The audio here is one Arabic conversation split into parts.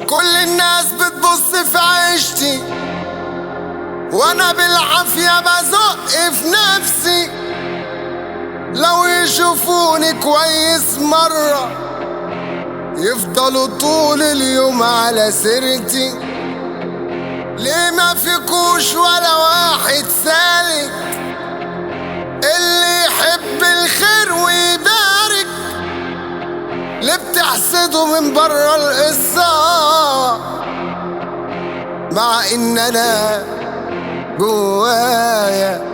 كل الناس بتبص في عيشتي وانا بالعافية بزق في نفسي. لو يشوفوني كويس مرة يفضلوا طول اليوم على سيرتي. ليه ما فيكوش ولا واحد سالك اللي يحب الخير ويبارك؟ ليه بتحسدوا من برا القصة مع ان انا جوايا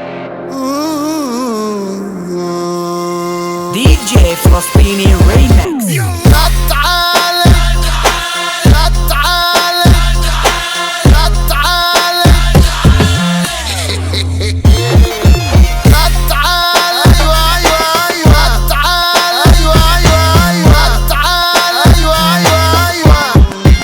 دي جي فلسطيني ريمكس. لا تعالي لا تعالي لا تعالي لا تعالي ايوه ايوه ايوه لا تعالي ايوه ايوه ايوه لا تعالي ايوه ايوه ايوه.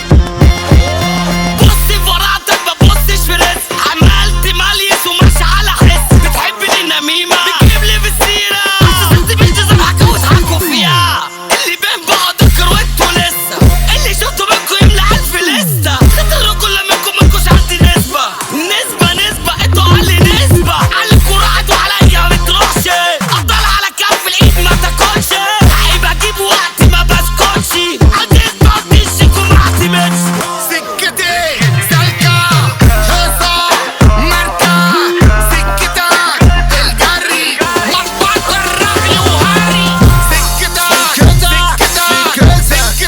بصي في ورقتك ما تبصش في رزق، عمال تمليس وماشي على حس. بتحب النميمة بتجيب لي بالسيرة، انت بنت زمحك وتحكوا فيها. اللي بين بعض وانتوا لسه، اللي شفتوا منكم يملى 1000 لسه. خطروا كل منكمش عندي نسبة نسبة انتوا اقل نسبة. عليكوا راحت وعليا ما بتروحش، افضل على كف الايد ما تاكلش. عيب اجيب وقتي ما بسكتش، هتسمع وشك وما اعتمدش. سكتي سالكة هيصة ماركة، سكتك الجري مطبط الرغي وهاري. سكتك سكتك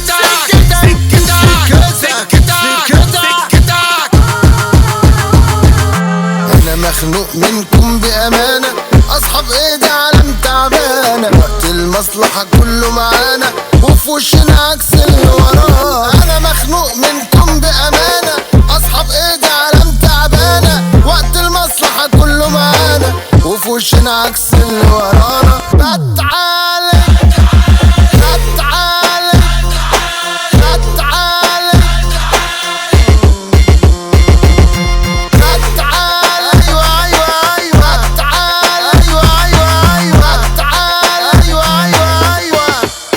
سكتك. انا مخنوق منكم بامانه، اصحاب ايدي عالم تعبانه. وقت المصلحه كله معانا وفي وشنا عكس اللي وراه. انا مخنوق منكم بامانه، اصحاب ايدي عالم تعبانه. وقت المصلحه كله معانا وفي وشنا عكس اللي ورانا. لا تعالي لا تعالي لا تعالي لا تعالي ايوه ايوه ايوه لا تعالي ايوه ايوه ايوه لا تعالي ايوه ايوه ايوه.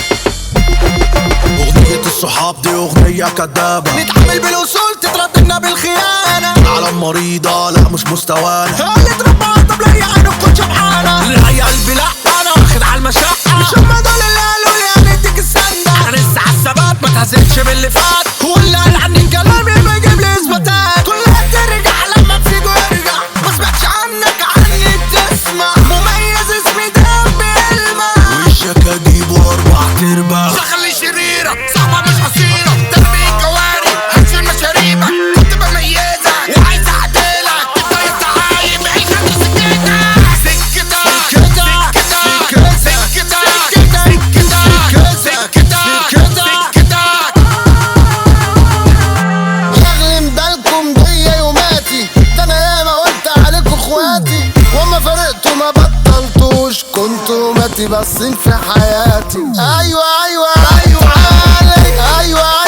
أغنية الصحاب دي أغنية كدابة، نتعامل بالاصول تترددنا بالخيانه. عالم مريضة لا مش مستوانا. اللي تربى طب لا يعني كنت شبعانه. اللي هي قلبي لا أنا واخد على المشقة. مش هم دول اللي قالوا لي هنديك السنه. أنا لسه عالثبات ما تهزتش باللي فات. هو اللي قال عني كلامي بيجيب لي اثباتات. كلها ترجع لما بتيجوا يرجع. ما سمعتش عنك عني بتسمع. مميز اسمي دم بيلمع. وشك أجيبه 4/4. شغل شريرة صعبة مش قصيرة. تربي كواري هشيل مشاريبك. كنت بميزك وعايز اعدلك. انت لسه عايب عيش عند سكتك. سكتك سكتك سكتك. شغلين بالكم بيا يوماتي. ده انا ياما قلت عليكم اخواتي وما فرقتوا ما بطلتوش. كنتوا ماتي باصين في حياتي. ايوه ايوه ايوه ايوه